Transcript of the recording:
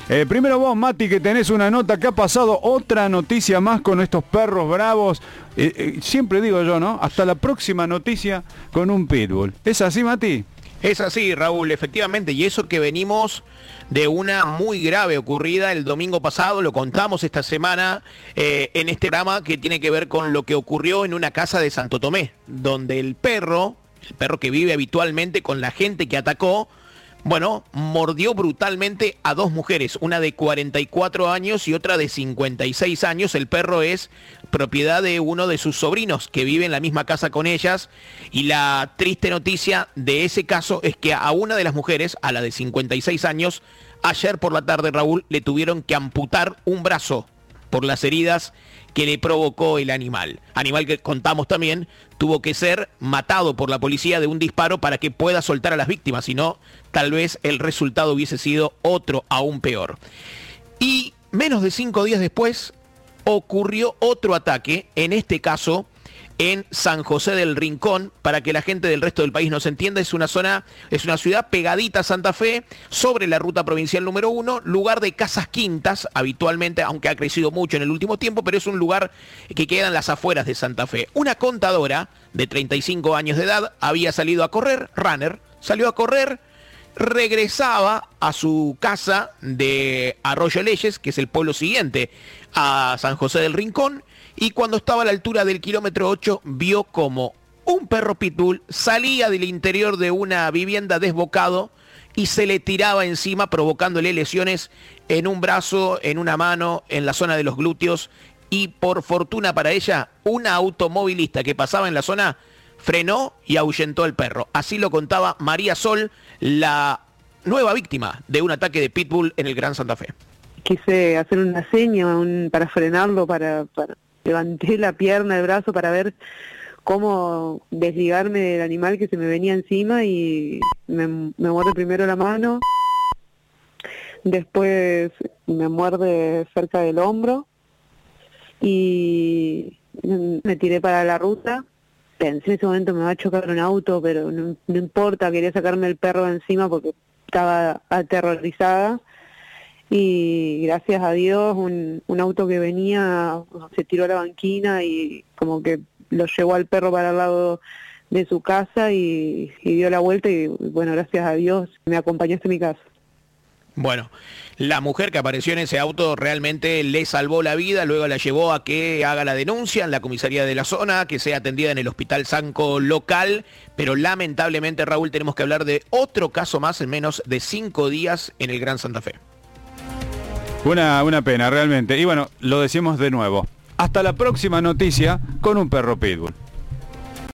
Primero vos, Mati, que tenés una nota que ha pasado, otra noticia más con estos perros bravos. Siempre digo yo, ¿no? Hasta la próxima noticia con un pitbull. ¿Es así, Mati? Es así, Raúl, efectivamente, y eso que venimos de una muy grave ocurrida el domingo pasado, lo contamos esta semana en este programa que tiene que ver con lo que ocurrió en una casa de Santo Tomé, donde el perro que vive habitualmente con la gente que atacó, bueno, mordió brutalmente a dos mujeres, una de 44 años y otra de 56 años. El perro es propiedad de uno de sus sobrinos que vive en la misma casa con ellas. Y la triste noticia de ese caso es que a una de las mujeres, a la de 56 años, ayer por la tarde, Raúl, le tuvieron que amputar un brazo por las heridas que le provocó el animal. Animal que contamos también tuvo que ser matado por la policía de un disparo para que pueda soltar a las víctimas, si no, tal vez el resultado hubiese sido otro aún peor. Y menos de 5 días después ocurrió otro ataque, en este caso en San José del Rincón. Para que la gente del resto del país nos entienda, es una ciudad pegadita a Santa Fe, sobre la ruta provincial número 1, lugar de casas quintas, habitualmente, aunque ha crecido mucho en el último tiempo, pero es un lugar que queda en las afueras de Santa Fe. Una contadora de 35 años de edad había salido a correr, runner, salió a correr, regresaba a su casa de Arroyo Leyes, que es el pueblo siguiente a San José del Rincón, y cuando estaba a la altura del kilómetro 8 vio como un perro pitbull salía del interior de una vivienda desbocado y se le tiraba encima, provocándole lesiones en un brazo, en una mano, en la zona de los glúteos, y por fortuna para ella, una automovilista que pasaba en la zona frenó y ahuyentó al perro. Así lo contaba María Sol, la nueva víctima de un ataque de pitbull en el Gran Santa Fe. Quise hacer una seña para frenarlo, para levanté la pierna, el brazo para ver cómo desligarme del animal que se me venía encima, y me muerde primero la mano, después me muerde cerca del hombro y me tiré para la ruta. Pensé en ese momento me va a chocar un auto, pero no importa, quería sacarme el perro de encima porque estaba aterrorizada. Y gracias a Dios un auto que venía se tiró a la banquina y como que lo llevó al perro para el lado de su casa y dio la vuelta, y bueno, gracias a Dios me acompañó hasta mi casa. Bueno, la mujer que apareció en ese auto realmente le salvó la vida, luego la llevó a que haga la denuncia en la comisaría de la zona, que sea atendida en el Hospital Sanco local, pero lamentablemente, Raúl, tenemos que hablar de otro caso más en menos de 5 días en el Gran Santa Fe. Una pena, realmente. Y bueno, lo decimos de nuevo. Hasta la próxima noticia con un perro pitbull.